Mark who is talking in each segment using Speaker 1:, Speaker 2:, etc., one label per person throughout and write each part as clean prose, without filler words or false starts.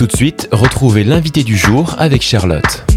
Speaker 1: Tout de suite, retrouvez l'invité du jour avec Charlotte.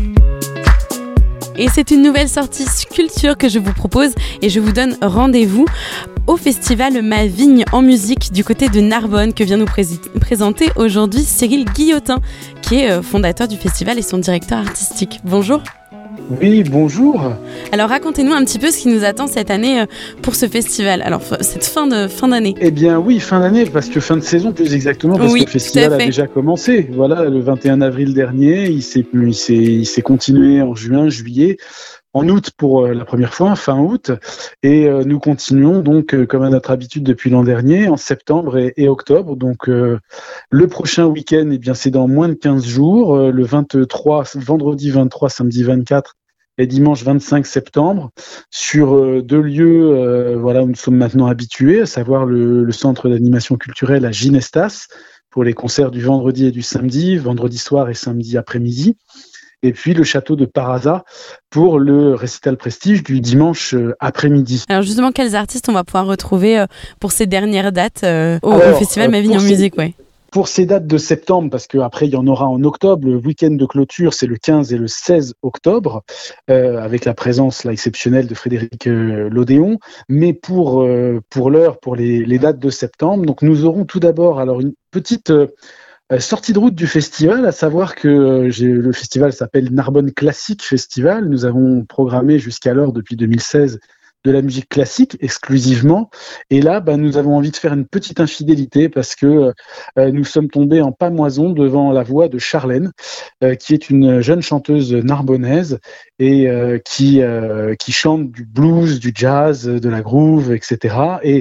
Speaker 2: Et c'est une nouvelle sortie culture que je vous propose et je vous donne rendez-vous au festival Ma Vigne en musique du côté de Narbonne que vient nous présenter aujourd'hui Cyril Guillotin qui est fondateur du festival et son directeur artistique. Bonjour.
Speaker 3: Oui, bonjour.
Speaker 2: Alors racontez-nous un petit peu ce qui nous attend cette année pour ce festival, alors cette fin d'année.
Speaker 3: Eh bien oui, fin d'année, parce que fin de saison plus exactement, parce que le festival a déjà commencé. Voilà, le 21 avril dernier, il s'est continué en juin, juillet, en août pour la première fois, fin août, et nous continuons donc comme à notre habitude depuis l'an dernier, en septembre et octobre. Donc le prochain week-end, eh bien c'est dans moins de 15 jours, le 23, vendredi 23, samedi 24 et dimanche 25 septembre, sur deux lieux où nous sommes maintenant habitués, à savoir le centre d'animation culturelle à Ginestas, pour les concerts du vendredi et du samedi, vendredi soir et samedi après-midi, et puis le château de Parazza pour le récital prestige du dimanche après-midi.
Speaker 2: Alors justement, quels artistes on va pouvoir retrouver pour ces dernières dates au festival Ma Vigne en musique,
Speaker 3: Pour ces dates de septembre, parce qu'après il y en aura en octobre, le week-end de clôture c'est le 15 et le 16 octobre, avec la présence exceptionnelle de Frédéric Lodéon. Mais pour l'heure, pour les dates de septembre, donc nous aurons tout d'abord une petite sortie de route du festival, à savoir que le festival s'appelle Narbonne Classique Festival. Nous avons programmé jusqu'alors, depuis 2016, de la musique classique exclusivement. Et là, nous avons envie de faire une petite infidélité parce que nous sommes tombés en pamoison devant la voix de Charlène, qui est une jeune chanteuse narbonnaise et qui chante du blues, du jazz, de la groove, etc.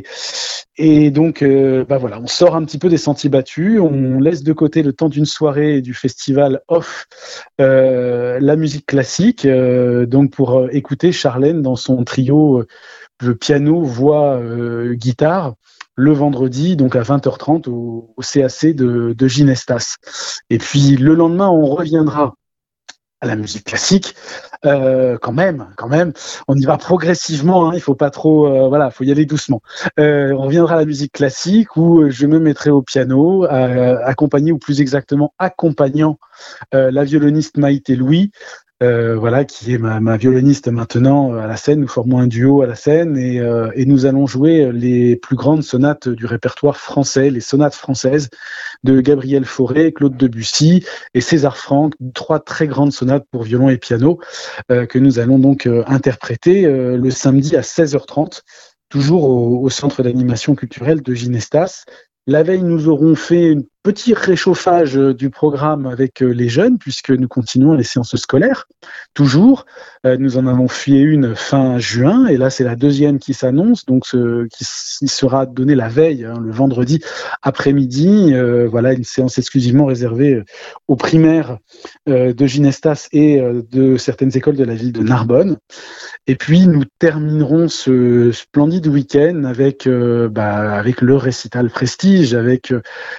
Speaker 3: Et donc, on sort un petit peu des sentiers battus, on laisse de côté le temps d'une soirée du festival off la musique classique, donc pour écouter Charlène dans son trio de piano, voix, guitare, le vendredi, donc à 20h30 au CAC de Ginestas. Et puis le lendemain, on reviendra à la musique classique, quand même, on y va progressivement, il faut pas trop, faut y aller doucement. On reviendra à la musique classique où je me mettrai au piano, accompagné, ou plus exactement accompagnant la violoniste Maïté Louis, qui est ma violoniste maintenant à la scène. Nous formons un duo à la scène et nous allons jouer les plus grandes sonates du répertoire français, les sonates françaises de Gabriel Fauré, Claude Debussy et César Franck, 3 très grandes sonates pour violon et piano que nous allons donc interpréter le samedi à 16h30, toujours au centre d'animation culturelle de Ginestas. La veille, nous aurons fait un petit réchauffage du programme avec les jeunes, puisque nous continuons les séances scolaires, toujours. Nous en avons fait une fin juin, et là, c'est la deuxième qui s'annonce, donc qui sera donnée la veille, le vendredi après-midi. Une séance exclusivement réservée aux primaires de Ginestas et de certaines écoles de la ville de Narbonne. Et puis, nous terminerons ce splendide week-end avec le récital prestige, avec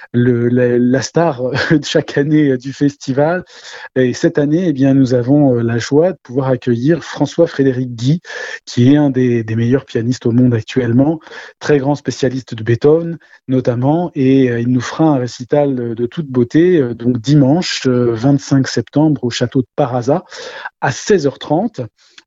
Speaker 3: la star de chaque année du festival. Et cette année, nous avons la joie de pouvoir accueillir François-Frédéric Guy, qui est un des meilleurs pianistes au monde actuellement, très grand spécialiste de Beethoven notamment, et il nous fera un récital de toute beauté, donc dimanche 25 septembre au château de Parazza à 16h30.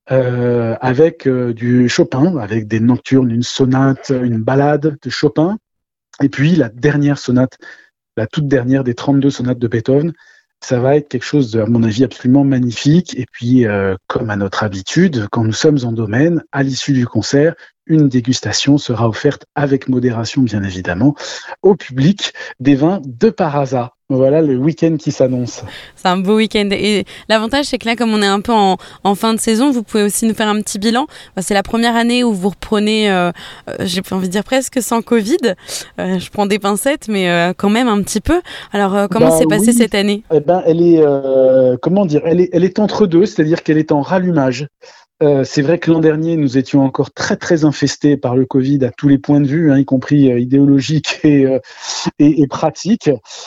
Speaker 3: Avec du Chopin, avec des nocturnes, une sonate, une ballade de Chopin, et puis la dernière sonate, la toute dernière des 32 sonates de Beethoven. Ça va être quelque chose, à mon avis, absolument magnifique. Et puis, comme à notre habitude, quand nous sommes en domaine, à l'issue du concert, une dégustation sera offerte avec modération, bien évidemment, au public des vins de Parazza. Voilà le week-end qui s'annonce.
Speaker 2: C'est un beau week-end. Et l'avantage, c'est que là, comme on est un peu en fin de saison, vous pouvez aussi nous faire un petit bilan. C'est la première année où vous reprenez, j'ai envie de dire presque sans Covid. Je prends des pincettes, mais quand même un petit peu. Alors, comment s'est passée cette année ?
Speaker 3: Elle est, elle est entre deux, c'est-à-dire qu'elle est en rallumage. C'est vrai que l'an dernier, nous étions encore très très infestés par le Covid à tous les points de vue, y compris idéologiques et pratiques.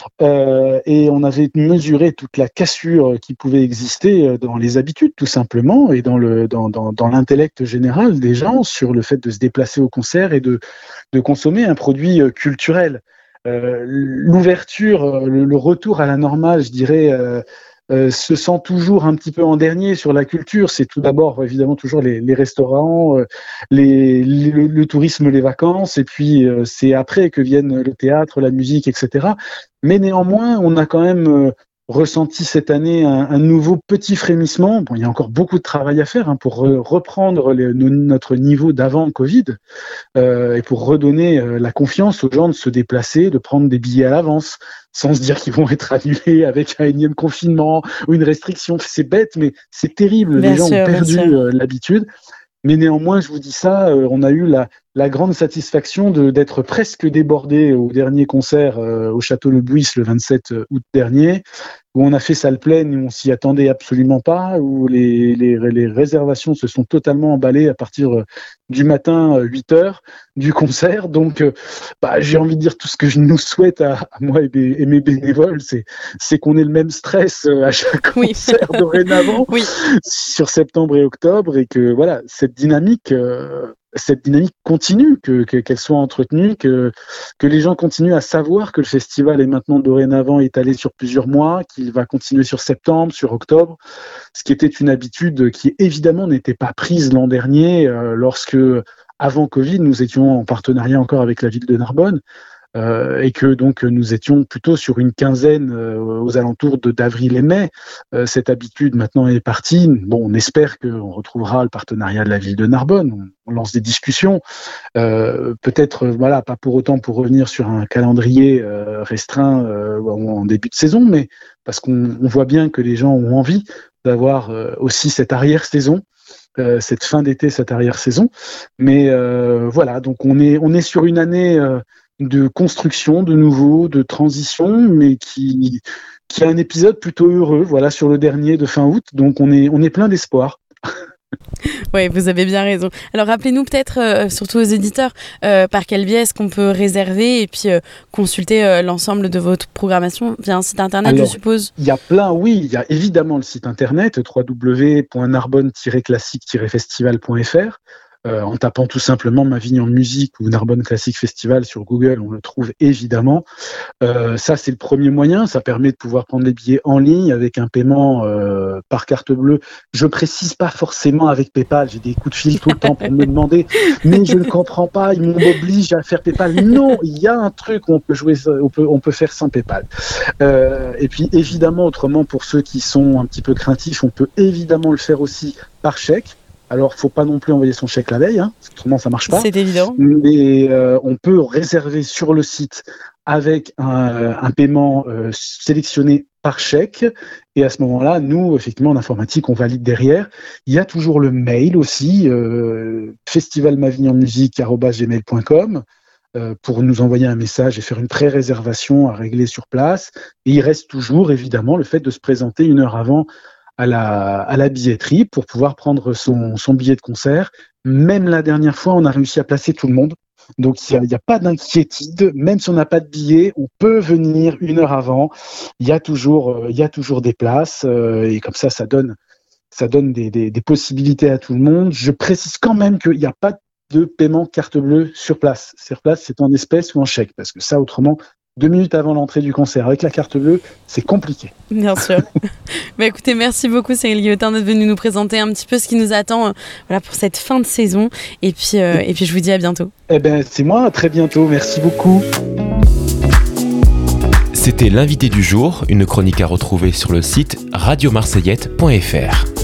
Speaker 3: Et on avait mesuré toute la cassure qui pouvait exister dans les habitudes, tout simplement, et dans l'intellect général des gens sur le fait de se déplacer au concert et de consommer un produit culturel. l'ouverture, le retour à la normale, je dirais, se sent toujours un petit peu en dernier sur la culture. C'est tout d'abord évidemment toujours les restaurants, le tourisme, les vacances, et puis c'est après que viennent le théâtre, la musique, etc. Mais néanmoins, on a quand même ressenti cette année un nouveau petit frémissement. Bon, il y a encore beaucoup de travail à faire pour reprendre notre niveau d'avant Covid et pour redonner la confiance aux gens de se déplacer, de prendre des billets à l'avance, sans se dire qu'ils vont être annulés avec un énième confinement ou une restriction. C'est bête, mais c'est terrible. Les gens ont perdu l'habitude. Mais néanmoins, je vous dis ça, on a eu la grande satisfaction d'être presque débordé au dernier concert au Château Le Buis le 27 août dernier, où on a fait salle pleine, où on s'y attendait absolument pas, où les réservations se sont totalement emballées à partir du matin 8h du concert. Donc, j'ai envie de dire tout ce que je nous souhaite à moi et mes bénévoles, c'est qu'on ait le même stress à chaque concert dorénavant sur septembre et octobre, et que voilà, cette dynamique continue, qu'elle soit entretenue, que les gens continuent à savoir que le festival est maintenant dorénavant étalé sur plusieurs mois, qu'il va continuer sur septembre, sur octobre, ce qui était une habitude qui évidemment n'était pas prise l'an dernier, lorsque, avant Covid, nous étions en partenariat encore avec la ville de Narbonne, et que donc nous étions plutôt sur une quinzaine aux alentours d'avril et mai. Cette habitude maintenant est partie. Bon, on espère qu'on retrouvera le partenariat de la ville de Narbonne. On lance des discussions. Peut-être, pas pour autant pour revenir sur un calendrier restreint en début de saison, mais parce qu'on voit bien que les gens ont envie d'avoir aussi cette arrière-saison. Cette fin d'été, cette arrière-saison. Mais donc on est sur une année de construction, de nouveau, de transition, mais qui a un épisode plutôt heureux, sur le dernier de fin août. Donc on est plein d'espoir.
Speaker 2: Oui, vous avez bien raison. Alors rappelez-nous peut-être, surtout aux éditeurs, par quel biais est-ce qu'on peut réserver et puis consulter l'ensemble de votre programmation via un site internet, alors, je suppose.
Speaker 3: Il y a évidemment le site internet www.narbonne-classique-festival.fr. En tapant tout simplement Ma Vigne en musique ou Narbonne Classic Festival sur Google, on le trouve évidemment. Ça, c'est le premier moyen. Ça permet de pouvoir prendre les billets en ligne avec un paiement par carte bleue. Je précise pas forcément avec PayPal. J'ai des coups de fil tout le temps pour me demander, mais je ne comprends pas. Ils m'obligent à faire PayPal. Non, il y a un truc où on peut jouer, on peut faire sans PayPal. Et puis évidemment, autrement, pour ceux qui sont un petit peu craintifs, on peut évidemment le faire aussi par chèque. Alors, faut pas non plus envoyer son chèque la veille, autrement ça marche pas.
Speaker 2: C'est évident.
Speaker 3: Mais on peut réserver sur le site avec un paiement sélectionné par chèque. Et à ce moment-là, nous, effectivement, en informatique, on valide derrière. Il y a toujours le mail aussi, festivalmavigneenmusique@gmail.com pour nous envoyer un message et faire une pré-réservation à régler sur place. Et il reste toujours, évidemment, le fait de se présenter une heure avant à la billetterie pour pouvoir prendre son billet de concert. Même la dernière fois, on a réussi à placer tout le monde. Donc, il n'y a pas d'inquiétude. Même si on n'a pas de billet, on peut venir une heure avant. Il y a toujours des places. Et comme ça donne des possibilités à tout le monde. Je précise quand même qu'il n'y a pas de paiement carte bleue sur place. Sur place, c'est en espèces ou en chèque. Parce que ça, autrement, 2 minutes avant l'entrée du concert avec la carte bleue, c'est compliqué.
Speaker 2: Bien sûr. Écoutez, merci beaucoup Cyril Guillotin d'être venu nous présenter un petit peu ce qui nous attend pour cette fin de saison. Et puis je vous dis à bientôt.
Speaker 3: C'est moi, à très bientôt. Merci beaucoup.
Speaker 1: C'était l'invité du jour, une chronique à retrouver sur le site radiomarseillette.fr.